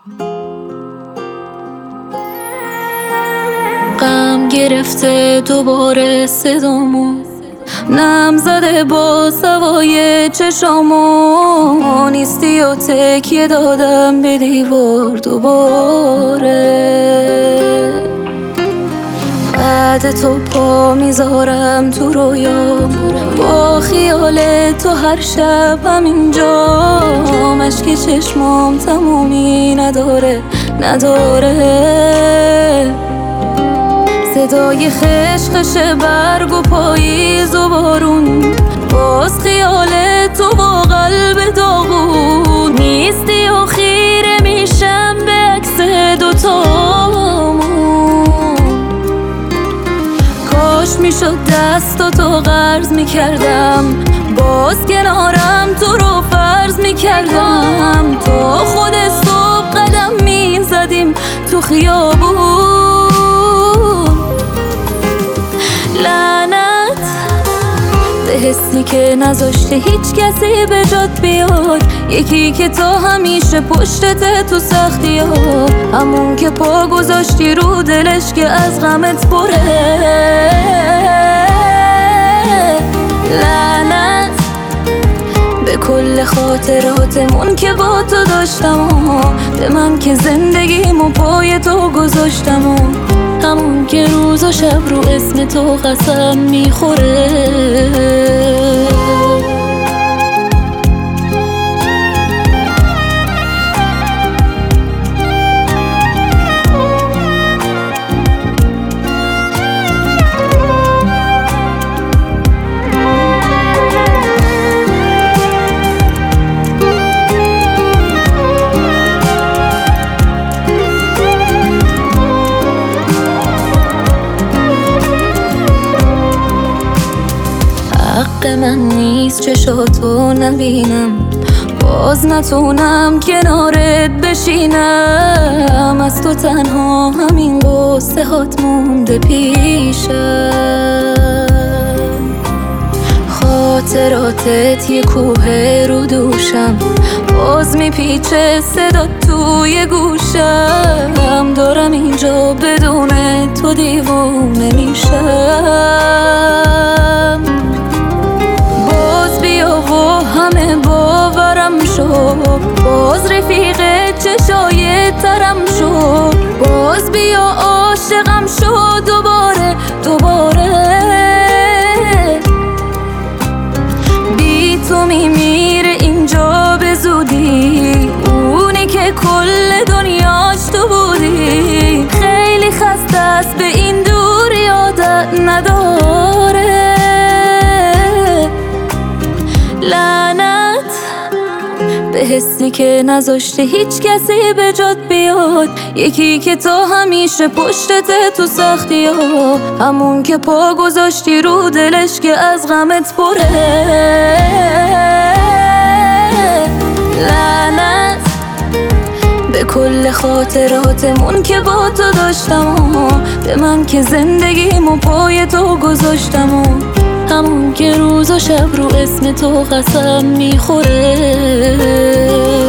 غم گرفته دوباره صدامو، نم زده با سوای چشامو، نیستی و تکیه دادم به دیوار دوباره. بعد تو پا میذارم تو رویام، با خیال تو هر شب همینجام، اشک چشمام تمومی نداره. صدای خشخش برگ و پاییز و بارون، باز خیال تو با قلب داغون، نیستی و خیره میشم به عکس دوتامون. کاش میشد دستاتو قرض میکردم، باز کنارم تو رو فرض میکردم، تا خود صبح قدم میزدیم تو خیابون. لعنت به حسی که نذاشته هیچ کسی به جات بیاد، یکی که تا همیشه پشتت تو سختی ها، همون که پا گذاشتی رو دلش که از غمت پره. لعنت به کل خاطراتمون که با تو داشتم و به من که زندگیمو پای تو گذاشتم و همون که روز و شب رو اسم تو قسم میخوره. حق من نیست چشاتو نبینم، باز نتونم کنارت بشینم، از تو تنها همین قصه هات مونده پیشم. خاطراتت یه کوه رو دوشم، باز میپیچه صدا توی گوشم، دارم اینجا بدون تو دیوونه میشم. همه باورم شد، باز رفیق چشای ترم شد، باز بیا عاشقم شد دوباره. بی تو میمیره اینجا به زودی، اونی که کل دنیاش تو بودی، خیلی خسته است به این دوری عادت نداره. لعنت به حسی که نذاشته هیچ کسی به جات بیاد، یکی که تا همیشه پشتت تو سختی ها، همون که پا گذاشتی رو دلش که از غمت پره. لعنت به کل خاطراتمون که با تو داشتم و به من که زندگیمو پای تو گذاشتم و همون که روز و شب رو اسم تو قسم میخوره.